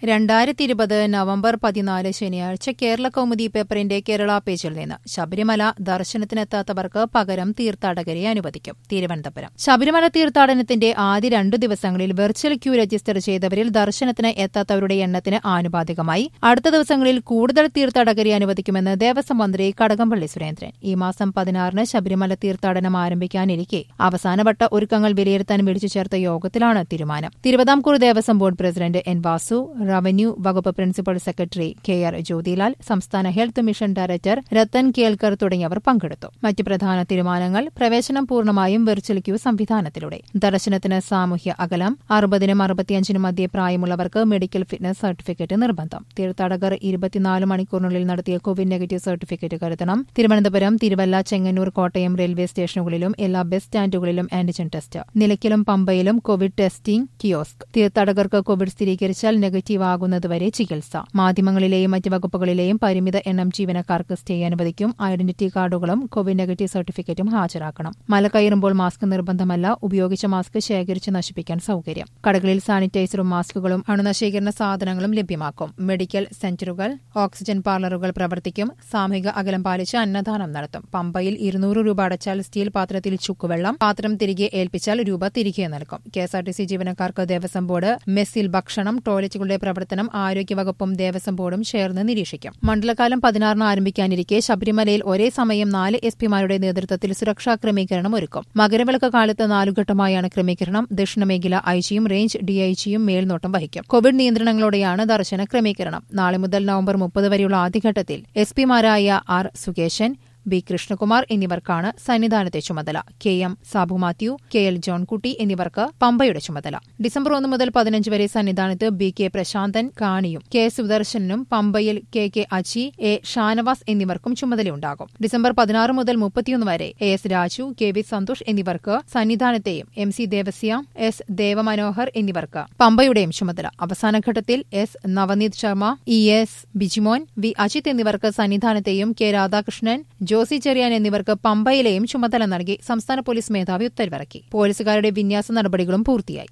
2020 November 14 ശനിയാഴ്ച കേരള കൗമുദി പേപ്പറിന്റെ കേരള പേജിൽ നിന്ന് ശബരിമല ദർശനത്തിനെത്താത്തവർക്ക് പകരം തീർത്ഥാടകരെ അനുവദിക്കും. തിരുവനന്തപുരം. ശബരിമല തീർത്ഥാടനത്തിന്റെ ആദ്യ 2 ദിവസങ്ങളിൽ വെർച്വൽ ക്യൂ രജിസ്റ്റർ ചെയ്തവരിൽ ദർശനത്തിന് എത്താത്തവരുടെ എണ്ണത്തിന് ആനുപാതികമായി അടുത്ത ദിവസങ്ങളിൽ കൂടുതൽ തീർത്ഥാടകരെ അനുവദിക്കുമെന്ന് ദേവസ്വം മന്ത്രി കടകംപള്ളി സുരേന്ദ്രൻ. ഈ മാസം 16-ന് ശബരിമല തീർത്ഥാടനം ആരംഭിക്കാനിരിക്കെ അവസാനവട്ട ഒരുക്കങ്ങൾ വിലയിരുത്താൻ വിളിച്ചു ചേർത്ത യോഗത്തിലാണ് തീരുമാനം. Thiruvithamkoor Devaswom board president N Vasu, revenue വകുപ്പ് പ്രിൻസിപ്പൽ സെക്രട്ടറി കെ.ആർ. ജ്യോതിലാൽ, സംസ്ഥാന health mission director Rathan Kelkar തുടങ്ങിയവർ പങ്കെടുത്തു. മറ്റ് പ്രധാന തീരുമാനങ്ങൾ: പ്രവേശനം പൂർണ്ണമായും വെർച്വൽ ക്യൂ സംവിധാനത്തിലൂടെ, ദർശനത്തിന് സാമൂഹ്യ അകലം, 60-നും 65-നും മധ്യേ പ്രായമുള്ളവർക്ക് മെഡിക്കൽ ഫിറ്റ്നസ് സർട്ടിഫിക്കറ്റ് നിർബന്ധം, തീർത്ഥാടകർ 24 മണിക്കൂറിനുള്ളിൽ നടത്തിയ കോവിഡ് നെഗറ്റീവ് സർട്ടിഫിക്കറ്റ് കരുതണം, തിരുവനന്തപുരം, തിരുവല്ല, ചെങ്ങന്നൂർ, കോട്ടയം റെയിൽവേ സ്റ്റേഷനുകളിലും എല്ലാ ബസ് സ്റ്റാൻഡുകളിലും ആന്റിജൻ ടെസ്റ്റ്, നിലയ്ക്കലും പമ്പയിലും കോവിഡ് ടെസ്റ്റിംഗ് കിയോസ്ക്, തീർത്ഥാടകർക്ക് കോവിഡ് സ്ഥിരീകരിച്ചാൽ നെഗറ്റീവ് ആകുന്നതുവരെ ചികിത്സ, മാധ്യമങ്ങളിലെയും മറ്റ് വകുപ്പുകളിലെയും പരിമിത എണ്ണം ജീവനക്കാർക്ക് സ്റ്റേ അനുവദിക്കും, ഐഡന്റിറ്റി കാർഡുകളും കോവിഡ് നെഗറ്റീവ് സർട്ടിഫിക്കറ്റും ഹാജരാക്കണം, മല കയറുമ്പോൾ മാസ്ക് നിർബന്ധമല്ല, ഉപയോഗിച്ച മാസ്ക് ശേഖരിച്ച് നശിപ്പിക്കാൻ സൌകര്യം, കടകളിൽ സാനിറ്റൈസറും മാസ്കുകളും അണുനശീകരണ സാധനങ്ങളും ലഭ്യമാക്കും, മെഡിക്കൽ സെന്ററുകൾ, ഓക്സിജൻ പാർലറുകൾ പ്രവർത്തിക്കും, സാമൂഹിക അകലം പാലിച്ച് അന്നദാനം നടത്തും, പമ്പയിൽ 200 രൂപ അടച്ചാൽ സ്റ്റീൽ പാത്രത്തിൽ ചുക്കുവെള്ളം, പാത്രം തിരികെ ഏൽപ്പിച്ചാൽ രൂപ തിരികെ നൽകും. കെഎസ്ആർടിസി ജീവനക്കാർക്ക് ദേവസ്വം ബോർഡ് മെസ്സിൽ ഭക്ഷണം, ടോയ്ലറ്റുകളുടെ പ്രവർത്തനം ആരോഗ്യവകുപ്പും ദേവസ്വം ബോർഡും ചേർന്ന് നിരീക്ഷിക്കും. മണ്ഡലകാലം 16-ന് ആരംഭിക്കാനിരിക്കെ ശബരിമലയിൽ ഒരേ സമയം 4 എസ്പിമാരുടെ നേതൃത്വത്തിൽ സുരക്ഷാ ക്രമീകരണം ഒരുക്കും. മകരവിളക്ക് കാലത്ത് 4 ഘട്ടമായാണ് ക്രമീകരണം. ദക്ഷിണമേഖല ഐജിയും റേഞ്ച് ഡിഐജിയും മേൽനോട്ടം വഹിക്കും. കോവിഡ് നിയന്ത്രണങ്ങളോടെയാണ് ദർശന ക്രമീകരണം. നാളെ മുതൽ നവംബർ 30 വരെയുള്ള ആദ്യഘട്ടത്തിൽ എസ്പിമാരായ ആർ സുകേശൻ, ബി കൃഷ്ണകുമാർ എന്നിവർക്കാണ് സന്നിധാനത്തെ ചുമതല. കെ.എം. സാബു മാത്യു, കെ.എൽ. ജോൺകുട്ടി എന്നിവർക്ക് പമ്പയുടെ ചുമതല. ഡിസംബർ 1 മുതൽ 15 വരെ സന്നിധാനത്ത് ബി.കെ. പ്രശാന്തൻ, കാണിയും കെ. സുദർശനും, പമ്പയിൽ കെ.കെ. അജി, എ. ഷാനവാസ് എന്നിവർക്കും ചുമതലയുണ്ടാകും. ഡിസംബർ 16 മുതൽ 31 വരെ എ.എസ്. രാജു, കെ.വി. സന്തോഷ് എന്നിവർക്ക് സന്നിധാനത്തെയും എം.സി. ദേവസ്യ, എസ്. ദേവമനോഹർ എന്നിവർക്ക് പമ്പയുടെയും ചുമതല. അവസാനഘട്ടത്തിൽ S. Navneeth Sharma, E S. Bijimon, V. Ajith എന്നിവർക്ക് സന്നിധാനത്തെയും കെ. രാധാകൃഷ്ണൻ, ജോസി ചെറിയാൻ എന്നിവർക്ക് പമ്പയിലെയും ചുമതല നൽകി സംസ്ഥാന പോലീസ് മേധാവി ഉത്തരവിറക്കി. പോലീസുകാരുടെ വിന്യാസ നടപടികളും പൂർത്തിയായി.